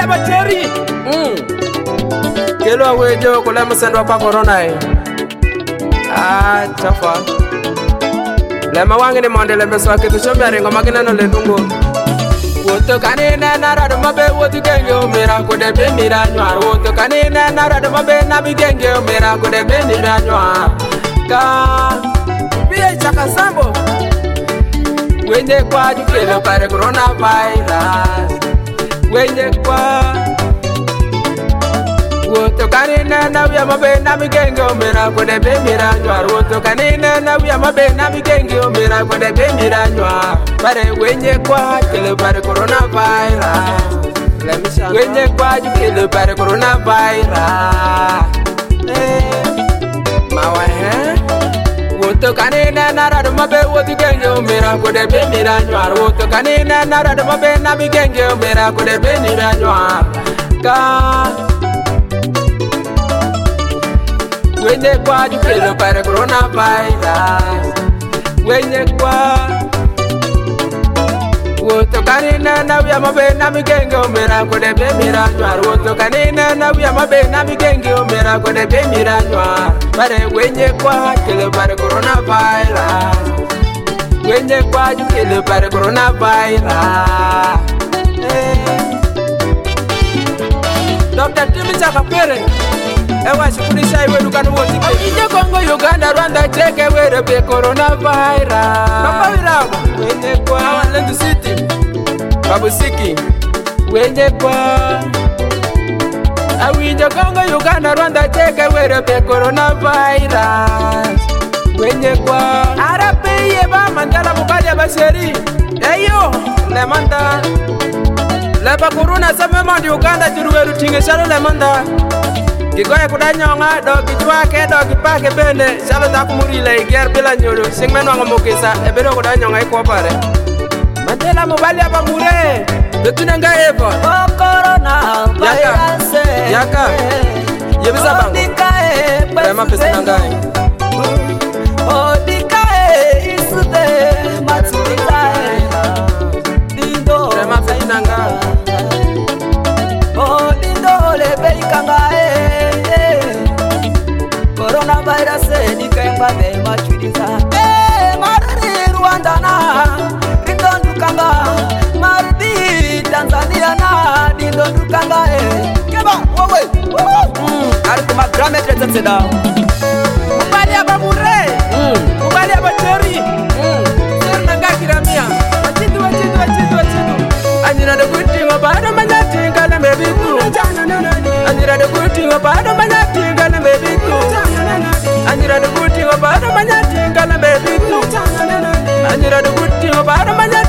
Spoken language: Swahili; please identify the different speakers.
Speaker 1: ya bateri. Kelo wejo kula masando kwa corona e. Chafa. Lema wangi ni monde lembe swake tushombe arengo magina no lendungo. Woto kanina narado mabe wotu genge umira kude bendi ranywa. Woto kanina narado mabe nabi genge umira kude bendi ranywa. Ka biye chaka sambo. Wenye kwa jukelo pare coronavirus. Wenye kwa woto kanina na wiya mabe nabi genge umira kude bendi ranywa. Woto kanina na wiya mabe nabi genge umira kude bendi ranywa. Pare wenye kwa jukelo pare coronavirus. Wenye kwa jukelo pare coronavirus. Mawa woto kanina narado mabe wotu genge umira kude bendi ranywa. Woto kanina narado mabe nabi genge umira kude bendi ranywa. Ka wenye kwa jukelo pare coronavirus. Wenye kwa woto kanina na wiya mabe nabi genge umira kude bendi ranywa. Woto kanina na wiya mabe nabi genge umira kude bendi ranywa. Pare wenye kwa jukelo pare coronavirus. Wenye kwa jukelo pare coronavirus. Dr. Timi Chakapere ewa shikurisha iwe dukanu woti Ije Kongo, Uganda, Rwanda, cheke were pe coronavirus. Papa wirago wenye kwa Lendu City Babu Siki wenye kwa Ije Kongo, Uganda, Rwanda, cheke were pe coronavirus. Wenye kwa Arape yeba mandala mubali ya basheri. Eyo lemanda leba corona sabe mandi Uganda jiruweru tinge shalo lemanda. Kigoye kudanyonga dogi chwake dogi pake bende shalo takumurila iger bila nyodo singmeno ngomokisa ebero kudanyonga ikopare. Mandela mubali ya bamure betunanga evo
Speaker 2: corona virus
Speaker 1: yaka yebisa bango rema pesa ngai odikae isude matulitae dindo rema pesa ngai dindo lebeikanga coronavirus dikemba de machuliza marari Rwanda na dindo ndukanga mardi Tanzania na dindo ndukanga keba wewe arti magrametre tseda mubali abamure mubali abateri serna ngakiramia wachidu anira de kuti ngabana manyati ngala mebiku anira de kuti ngabana manyati ngala mebiku anira de kuti ngabana manyati ngala mebiku anira de kuti ngabana